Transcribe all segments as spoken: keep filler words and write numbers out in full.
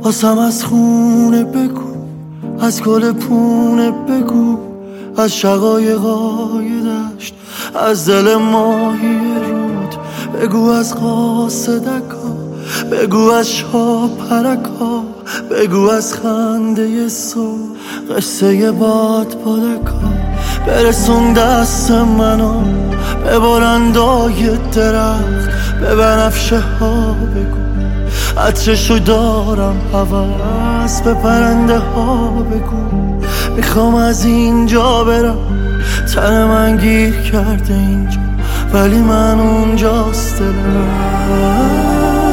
واسم از خونه بگو، از گل پونه بگو، از شقایقای دشت، از دل ماهی رود بگو، از قاصدکا بگو، از شاپرکا بگو، از خنده صبح قصه باد پادکا. برسون دست منو به بلندای درخت، به بنفشه ها بگو عطرشو دارم هوس، به پرنده ها بگو میخوام از اینجا برم. تن من گیر کرده اینجا ولی من اونجاست دلم.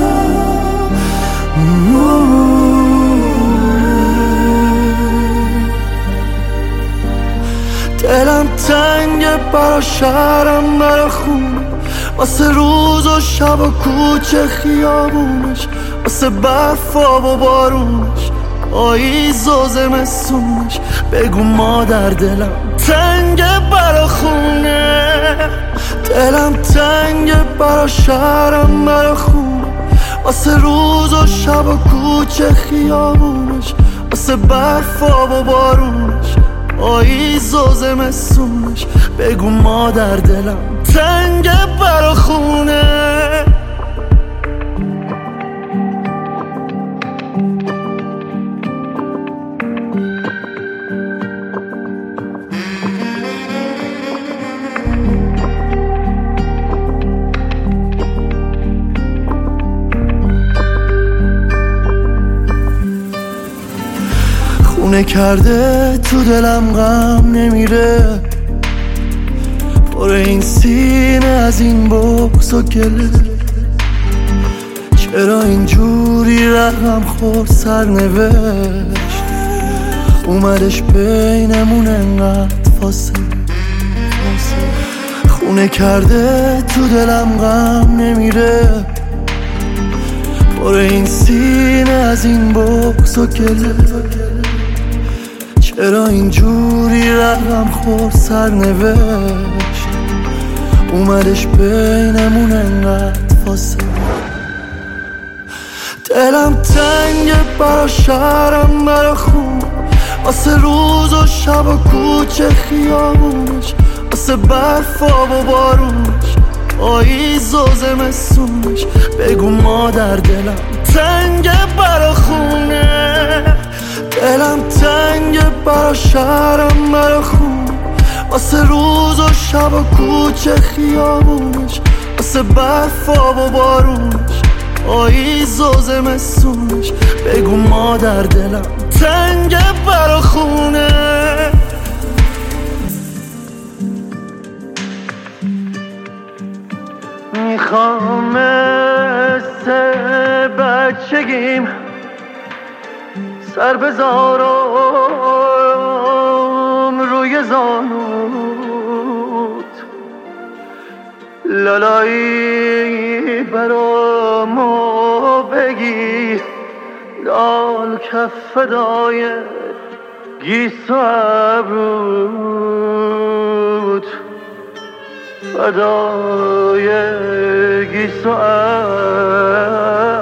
دلم تنگه برا شهرم، برا خونه، واسه روز و شب و کوچه خیابونش، واسه برفا و بارونش، پاییز و زمستونش. بگو مادر دلم تنگه برا خونه، دلم تنگه برا شهرم، برا خونه، واسه روز و شب و کوچه خیابونش، واسه برفا و بارونش، پاییز و زمستونش. بگو مادر دلم تنگه برا خونه. خونه کرده تو دلم غم نمیره، پر این سینه از این بغض و گله. چرا اینجوری رقم خورد سرنوشت، اومدش بینمون انقدر فاصله. خونه کرده تو دلم غم نمیره، پر این سینه از این بغض و گله. چرا اینجوری رقم خورد سرنوشت، اومدش بینمون انقدر فاصله. دلم تنگه برا شهرم، برا خونه، واسه روز و شب و کوچه خیابونش، واسه برفا و بارونش، پاییز و زمستونش. بگو مادر دلم تنگه برا خونه، دلم تنگه برا شهرم، برا خونه، واسه روز و شب و کوچه خیابونش، واسه برفا و بارونش، پاییز و زمستونش. بگو مادر دلم تنگه برا خونه. میخوام مثل بچگیم سر بذارم روی زانوت، لالایی برامو بگیر، لال کف فدای گیس و ابروت، فدای گیس و ابروت.